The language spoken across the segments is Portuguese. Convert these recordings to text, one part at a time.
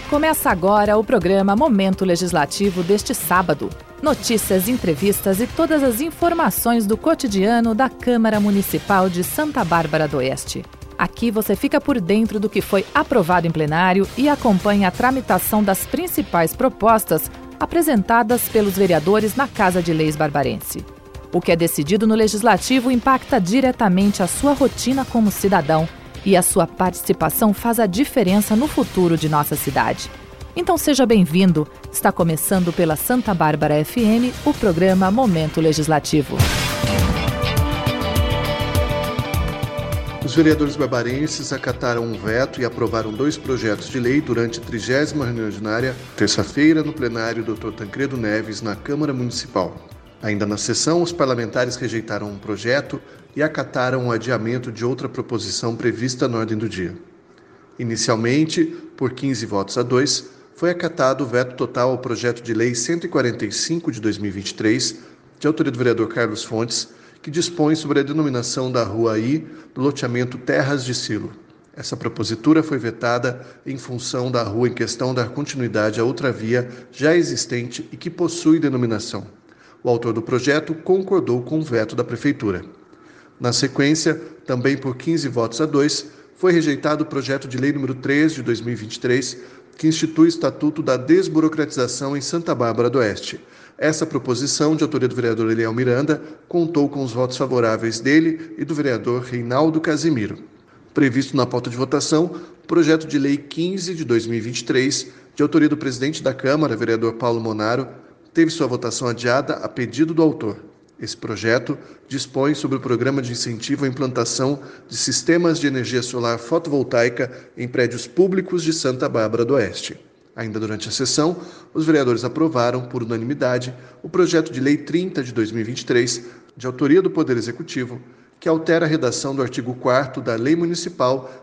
Começa agora o programa Momento Legislativo deste sábado. Notícias, entrevistas e todas as informações do cotidiano da Câmara Municipal de Santa Bárbara do Oeste. Aqui você fica por dentro do que foi aprovado em plenário e acompanha a tramitação das principais propostas apresentadas pelos vereadores na Casa de Leis barbarense. O que é decidido no Legislativo impacta diretamente a sua rotina como cidadão e a sua participação faz a diferença no futuro de nossa cidade. Então seja bem-vindo. Está começando pela Santa Bárbara FM o programa Momento Legislativo. Os vereadores barbarenses acataram um veto e aprovaram 2 projetos de lei durante a 30ª reunião ordinária, terça-feira, no plenário Dr. Tancredo Neves, na Câmara Municipal. Ainda na sessão, os parlamentares rejeitaram um projeto e acataram o adiamento de outra proposição prevista na ordem do dia. Inicialmente, por 15 votos a 2, foi acatado o veto total ao projeto de lei 145 de 2023, de autoria do vereador Carlos Fontes, que dispõe sobre a denominação da Rua I do loteamento Terras de Silo. Essa propositura foi vetada em função da rua em questão dar continuidade a outra via já existente e que possui denominação. O autor do projeto concordou com o veto da Prefeitura. Na sequência, também por 15 votos a 2, foi rejeitado o projeto de lei número 3 de 2023, que institui o Estatuto da Desburocratização em Santa Bárbara do Oeste. Essa proposição, de autoria do vereador Eliel Miranda, contou com os votos favoráveis dele e do vereador Reinaldo Casimiro. Previsto na pauta de votação, o projeto de lei 15 de 2023, de autoria do presidente da Câmara, vereador Paulo Monaro, teve sua votação adiada a pedido do autor. Esse projeto dispõe sobre o programa de incentivo à implantação de sistemas de energia solar fotovoltaica em prédios públicos de Santa Bárbara do Oeste. Ainda durante a sessão, os vereadores aprovaram, por unanimidade, o projeto de lei 30 de 2023, de autoria do Poder Executivo, que altera a redação do artigo 4º da Lei Municipal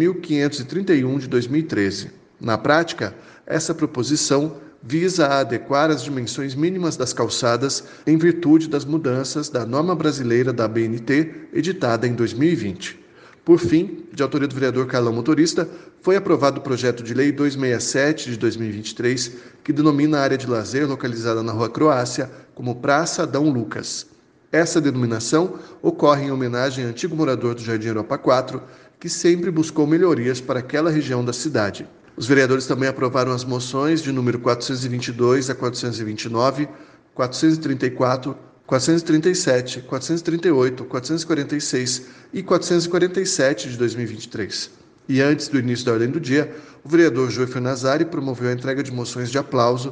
3.531 de 2013. Na prática, essa proposição visa a adequar as dimensões mínimas das calçadas em virtude das mudanças da norma brasileira da ABNT, editada em 2020. Por fim, de autoria do vereador Carlão Motorista, foi aprovado o projeto de lei 267 de 2023, que denomina a área de lazer localizada na Rua Croácia como Praça Adão Lucas. Essa denominação ocorre em homenagem ao antigo morador do Jardim Europa 4, que sempre buscou melhorias para aquela região da cidade. Os vereadores também aprovaram as moções de número 422 a 429, 434, 437, 438, 446 e 447 de 2023. E antes do início da ordem do dia, o vereador Joeffer Nazari promoveu a entrega de moções de aplauso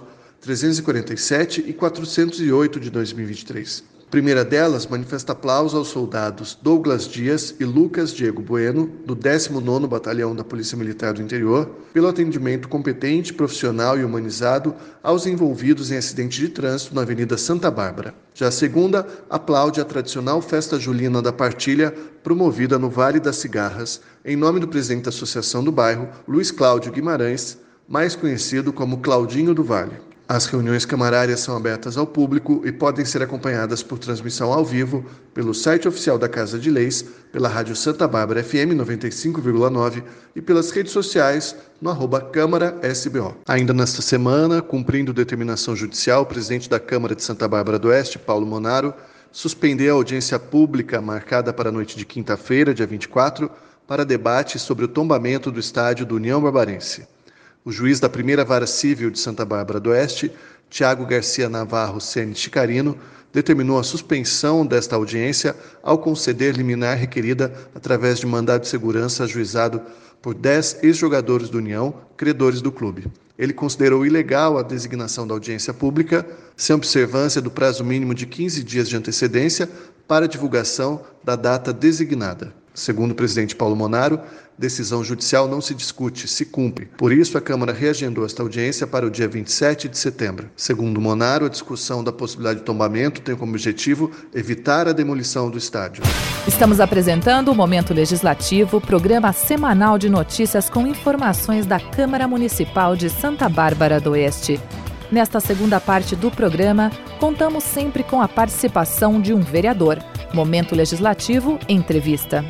347 e 408 de 2023. A primeira delas manifesta aplauso aos soldados Douglas Dias e Lucas Diego Bueno, do 19º Batalhão da Polícia Militar do Interior, pelo atendimento competente, profissional e humanizado aos envolvidos em acidente de trânsito na Avenida Santa Bárbara. Já a segunda aplaude a tradicional festa julina da partilha promovida no Vale das Cigarras, em nome do presidente da Associação do Bairro, Luiz Cláudio Guimarães, mais conhecido como Claudinho do Vale. As reuniões camarárias são abertas ao público e podem ser acompanhadas por transmissão ao vivo pelo site oficial da Casa de Leis, pela Rádio Santa Bárbara FM 95,9 e pelas redes sociais no @CâmaraSBO. Ainda nesta semana, cumprindo determinação judicial, o presidente da Câmara de Santa Bárbara do Oeste, Paulo Monaro, suspendeu a audiência pública marcada para a noite de quinta-feira, dia 24, para debate sobre o tombamento do estádio do União Barbarense. O juiz da primeira vara civil de Santa Bárbara do Oeste, Tiago Garcia Navarro Ceni Chicarino, determinou a suspensão desta audiência ao conceder liminar requerida através de mandado de segurança ajuizado por 10 ex-jogadores do União, credores do clube. Ele considerou ilegal a designação da audiência pública, sem observância do prazo mínimo de 15 dias de antecedência para a divulgação da data designada. Segundo o presidente Paulo Monaro, decisão judicial não se discute, se cumpre. Por isso, a Câmara reagendou esta audiência para o dia 27 de setembro. Segundo Monaro, a discussão da possibilidade de tombamento tem como objetivo evitar a demolição do estádio. Estamos apresentando o Momento Legislativo, programa semanal de notícias com informações da Câmara Municipal de Santa Bárbara do Oeste. Nesta segunda parte do programa, contamos sempre com a participação de um vereador. Momento Legislativo, entrevista.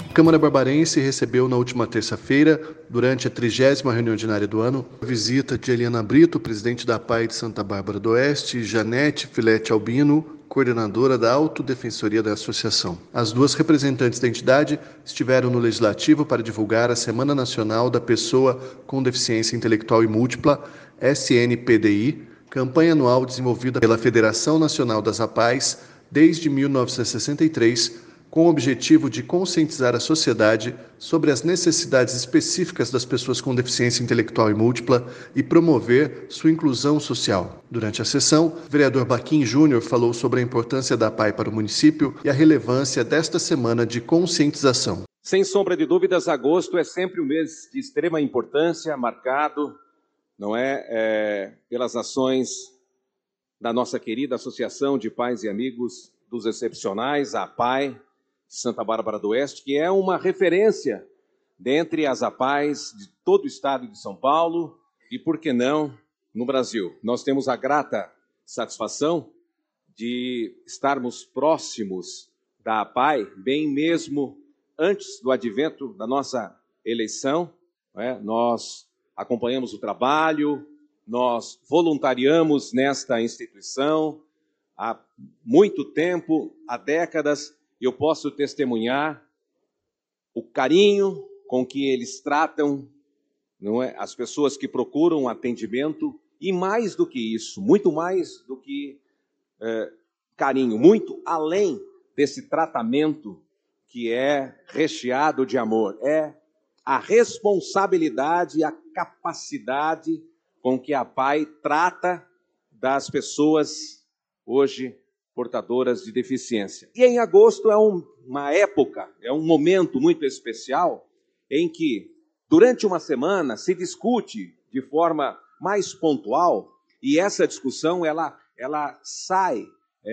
A Câmara Barbarense recebeu na última terça-feira, durante a 30ª reunião ordinária do ano, a visita de Eliana Brito, presidente da APAI de Santa Bárbara do Oeste, e Janete Filete Albino, coordenadora da Autodefensoria da Associação. As duas representantes da entidade estiveram no Legislativo para divulgar a Semana Nacional da Pessoa com Deficiência Intelectual e Múltipla, SNPDI, campanha anual desenvolvida pela Federação Nacional das APAIs desde 1963, com o objetivo de conscientizar a sociedade sobre as necessidades específicas das pessoas com deficiência intelectual e múltipla e promover sua inclusão social. Durante a sessão, o vereador Baquim Júnior falou sobre a importância da APAI para o município e a relevância desta semana de conscientização. Sem sombra de dúvidas, agosto é sempre um mês de extrema importância, marcado, pelas ações da nossa querida Associação de Pais e Amigos dos Excepcionais, a APAI, Santa Bárbara do Oeste, que é uma referência dentre as APAIs de todo o estado de São Paulo e, por que não, no Brasil. Nós temos a grata satisfação de estarmos próximos da APAI, bem mesmo antes do advento da nossa eleição. Nós acompanhamos o trabalho, nós voluntariamos nesta instituição há muito tempo, há décadas. Eu posso testemunhar o carinho com que eles tratam, as pessoas que procuram atendimento, e mais do que isso, muito mais do que carinho, muito além desse tratamento que é recheado de amor, é a responsabilidade e a capacidade com que a APAI trata das pessoas hoje portadoras de deficiência. E em agosto é uma época, é um momento muito especial em que, durante uma semana, se discute de forma mais pontual, e essa discussão ela sai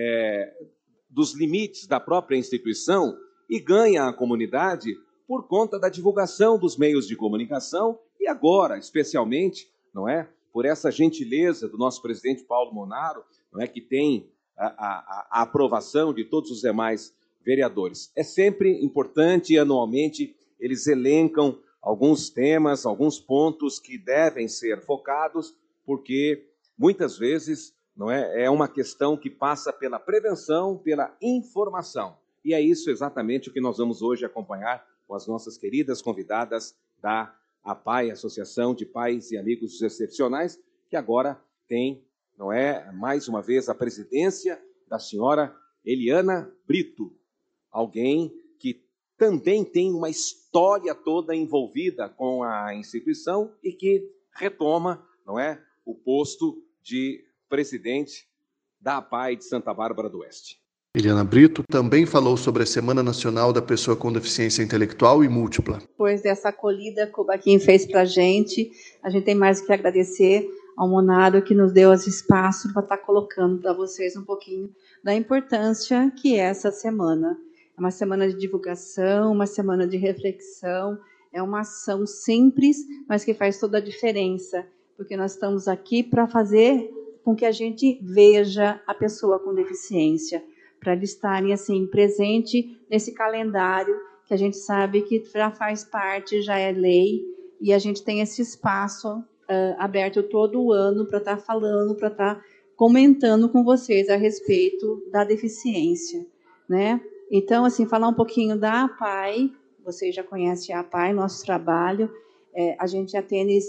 dos limites da própria instituição e ganha a comunidade por conta da divulgação dos meios de comunicação e agora, especialmente, por essa gentileza do nosso presidente Paulo Monaro, que tem a aprovação de todos os demais vereadores. É sempre importante e anualmente eles elencam alguns temas, alguns pontos que devem ser focados, porque muitas vezes é uma questão que passa pela prevenção, pela informação. E é isso exatamente o que nós vamos hoje acompanhar com as nossas queridas convidadas da APAI, Associação de Pais e Amigos dos Excepcionais, que agora tem mais uma vez a presidência da senhora Eliana Brito, alguém que também tem uma história toda envolvida com a instituição e que retoma, o posto de presidente da APAI de Santa Bárbara do Oeste. Eliana Brito também falou sobre a Semana Nacional da Pessoa com Deficiência Intelectual e Múltipla. Depois dessa acolhida que o Baquim fez para a gente tem mais que agradecer ao Monaro que nos deu esse espaço para estar colocando para vocês um pouquinho da importância que é essa semana. É uma semana de divulgação, uma semana de reflexão, é uma ação simples, mas que faz toda a diferença, porque nós estamos aqui para fazer com que a gente veja a pessoa com deficiência, para eles estarem assim, presente nesse calendário que a gente sabe que já faz parte, já é lei, e a gente tem esse espaço aberto todo o ano para estar falando, para estar comentando com vocês a respeito da deficiência, Então, assim, falar um pouquinho da APAI, vocês já conhecem a APAI, nosso trabalho, a gente atende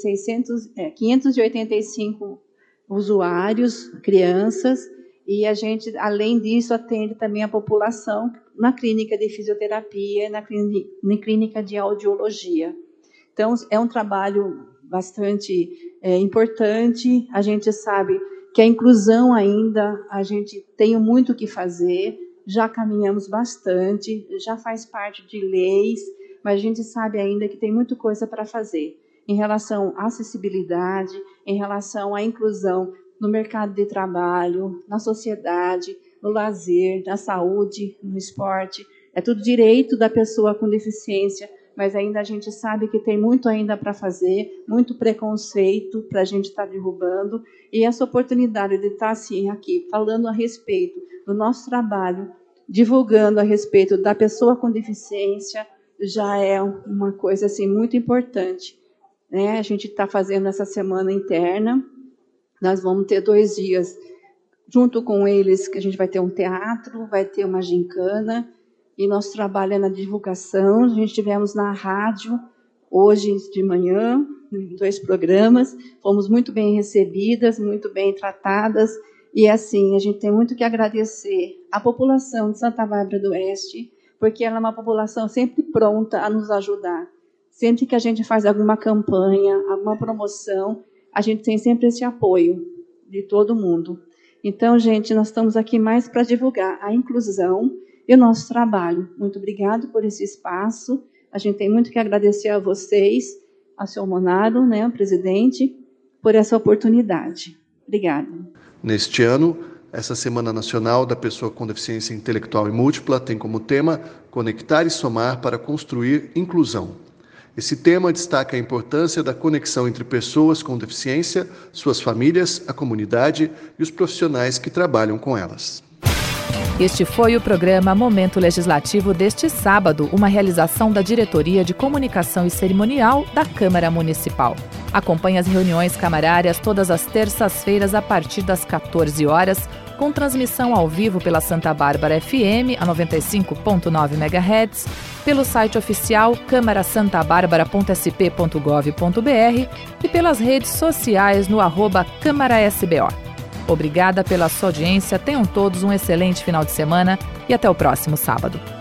585 usuários, crianças, e a gente, além disso, atende também a população na clínica de fisioterapia, na clínica de audiologia. Então, é um trabalho bastante importante. A gente sabe que a inclusão ainda, a gente tem muito o que fazer, já caminhamos bastante, já faz parte de leis, mas a gente sabe ainda que tem muita coisa para fazer em relação à acessibilidade, em relação à inclusão no mercado de trabalho, na sociedade, no lazer, na saúde, no esporte. É tudo direito da pessoa com deficiência, mas ainda a gente sabe que tem muito ainda para fazer, muito preconceito para a gente estar derrubando, e essa oportunidade de estar assim, aqui, falando a respeito do nosso trabalho, divulgando a respeito da pessoa com deficiência, já é uma coisa assim, muito importante, né? A gente está fazendo essa semana interna, nós vamos ter 2 dias junto com eles, que a gente vai ter um teatro, vai ter uma gincana, e nosso trabalho é na divulgação. A gente tivemos na rádio hoje de manhã, 2 programas, fomos muito bem recebidas, muito bem tratadas, e assim, a gente tem muito que agradecer à população de Santa Bárbara do Oeste, porque ela é uma população sempre pronta a nos ajudar. Sempre que a gente faz alguma campanha, alguma promoção, a gente tem sempre esse apoio de todo mundo. Então, gente, nós estamos aqui mais para divulgar a inclusão e o nosso trabalho. Muito obrigado por esse espaço. A gente tem muito que agradecer a vocês, ao senhor Monaro, né, o presidente, por essa oportunidade. Obrigada. Neste ano, essa Semana Nacional da Pessoa com Deficiência Intelectual e Múltipla tem como tema Conectar e Somar para Construir Inclusão. Esse tema destaca a importância da conexão entre pessoas com deficiência, suas famílias, a comunidade e os profissionais que trabalham com elas. Este foi o programa Momento Legislativo deste sábado, uma realização da Diretoria de Comunicação e Cerimonial da Câmara Municipal. Acompanhe as reuniões camarárias todas as terças-feiras a partir das 14 horas, com transmissão ao vivo pela Santa Bárbara FM, a 95.9 MHz, pelo site oficial camarasantabarbara.sp.gov.br e pelas redes sociais no @CâmaraSBO. Obrigada pela sua audiência, tenham todos um excelente final de semana e até o próximo sábado.